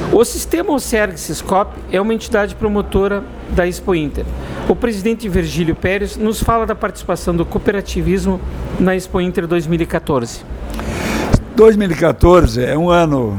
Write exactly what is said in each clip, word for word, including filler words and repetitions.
O sistema Ocerg-Sescop é uma entidade promotora da Expo Inter. O presidente Virgílio Pérez nos fala da participação do cooperativismo na Expo Inter dois mil e quatorze. dois mil e quatorze é um ano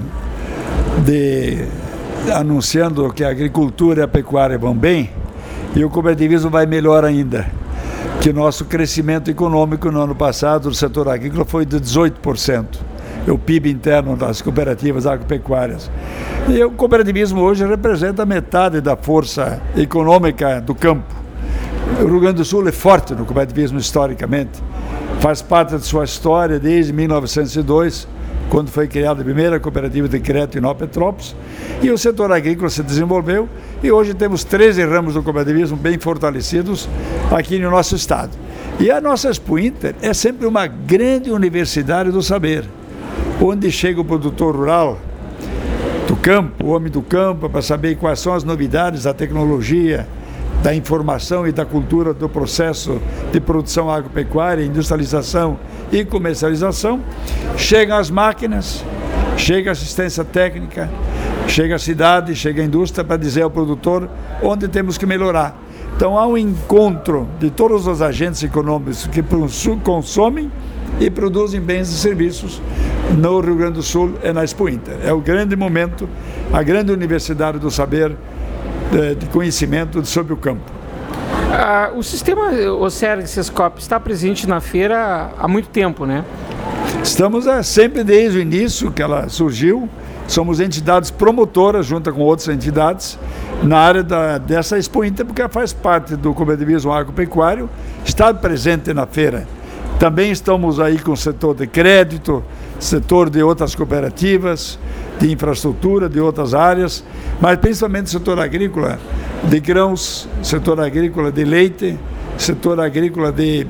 de anunciando que a agricultura e a pecuária vão bem, e o cooperativismo vai melhor ainda, que o nosso crescimento econômico no ano passado do setor agrícola foi de dezoito por cento, o P I B interno das cooperativas agropecuárias. E o cooperativismo hoje representa metade da força econômica do campo. O Rio Grande do Sul é forte no cooperativismo historicamente, faz parte de sua história desde mil novecentos e dois, quando foi criada a primeira cooperativa de crédito em Nova Petrópolis, e o setor agrícola se desenvolveu, e hoje temos treze ramos do cooperativismo bem fortalecidos aqui no nosso estado. E a nossa Expo Inter é sempre uma grande universidade do saber, onde chega o produtor rural do campo, o homem do campo, para saber quais são as novidades da tecnologia, da informação e da cultura do processo de produção agropecuária, industrialização e comercialização. Chegam as máquinas, chega a assistência técnica, chega a cidade, chega a indústria para dizer ao produtor onde temos que melhorar. Então há um encontro de todos os agentes econômicos que consomem e produzem bens e serviços no Rio Grande do Sul e na Expo Inter. É o grande momento, a grande universidade do saber, de, de conhecimento sobre o campo. Ah, o sistema Ocerg-Sescop está presente na feira há muito tempo, né? Estamos é, sempre desde o início que ela surgiu, somos entidades promotoras junto com outras entidades na área da, dessa Expo Inter, porque faz parte do cooperativismo agropecuário, está presente na feira. Também estamos aí com o setor de crédito, setor de outras cooperativas, de infraestrutura, de outras áreas, mas principalmente o setor agrícola de grãos, setor agrícola de leite, setor agrícola de, de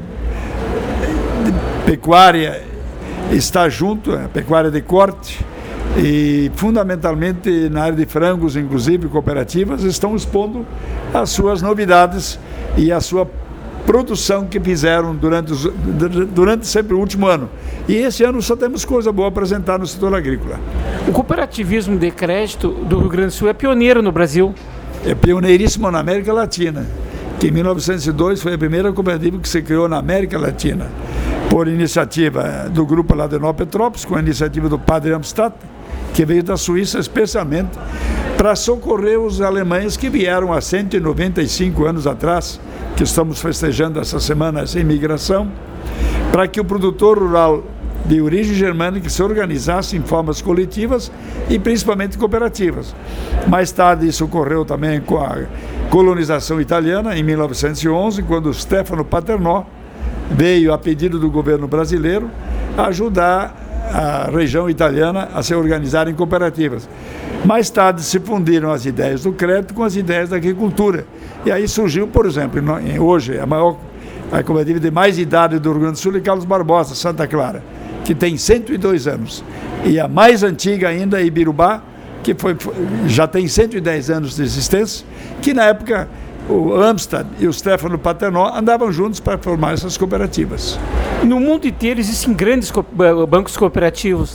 pecuária está junto, a pecuária de corte, e fundamentalmente na área de frangos, inclusive cooperativas, estão expondo as suas novidades e a sua produção que fizeram durante, os, durante sempre o último ano. E esse ano só temos coisa boa a apresentar no setor agrícola. O cooperativismo de crédito do Rio Grande do Sul é pioneiro no Brasil. É pioneiríssimo na América Latina, que em mil novecentos e dois foi a primeira cooperativa que se criou na América Latina, por iniciativa do grupo lá de Nova Petrópolis, com a iniciativa do padre Amstadt, que veio da Suíça especialmente para socorrer os alemães que vieram há cento e noventa e cinco anos atrás, que estamos festejando essa semana essa imigração, para que o produtor rural de origem germânica se organizasse em formas coletivas e principalmente cooperativas. Mais tarde isso ocorreu também com a colonização italiana, em mil novecentos e onze, quando Stefano Paternò veio, a pedido do governo brasileiro, ajudar a região italiana a se organizar em cooperativas. Mais tarde se fundiram as ideias do crédito com as ideias da agricultura. E aí surgiu, por exemplo, hoje a maior a cooperativa de mais idade do Rio Grande do Sul é Carlos Barbosa, Santa Clara, que tem cento e dois anos. E a mais antiga ainda é Ibirubá, que foi, já tem cento e dez anos de existência, que na época o Amstadt e o Stefano Paternò andavam juntos para formar essas cooperativas. No mundo inteiro existem grandes co- bancos cooperativos.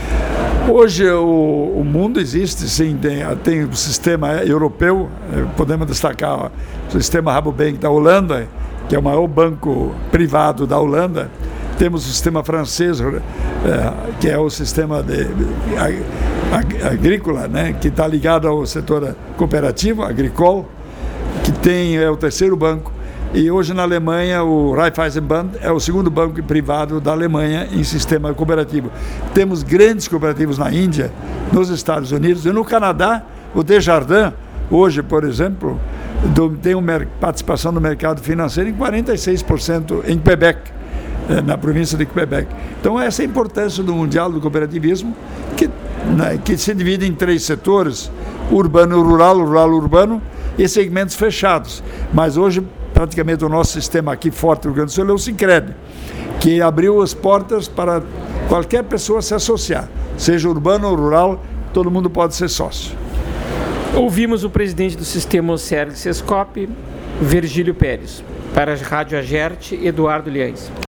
Hoje o, o mundo existe, sim, tem, tem o sistema europeu, podemos destacar o sistema Rabobank da Holanda, que é o maior banco privado da Holanda. Temos o sistema francês, é, que é o sistema de, ag, ag, agrícola, né, que está ligado ao setor cooperativo, agricole, que tem, é o terceiro banco. E hoje na Alemanha o Raiffeisenbank é o segundo banco privado da Alemanha em sistema cooperativo. Temos grandes cooperativos na Índia, nos Estados Unidos e no Canadá. O Desjardins, hoje, por exemplo, do, tem uma participação no mercado financeiro em quarenta e seis por cento em Quebec, na província de Quebec. Então essa é a importância do Mundial do Cooperativismo, que, né, que se divide em três setores: urbano, rural, rural, urbano e segmentos fechados. Mas hoje praticamente o nosso sistema aqui forte no Rio Grande do Sul é o Sicredi, que abriu as portas para qualquer pessoa se associar, seja urbano ou rural, todo mundo pode ser sócio. Ouvimos o presidente do sistema Ocerg-Sescop, Virgílio Pérez. Para a Rádio Agerte, Eduardo Liães.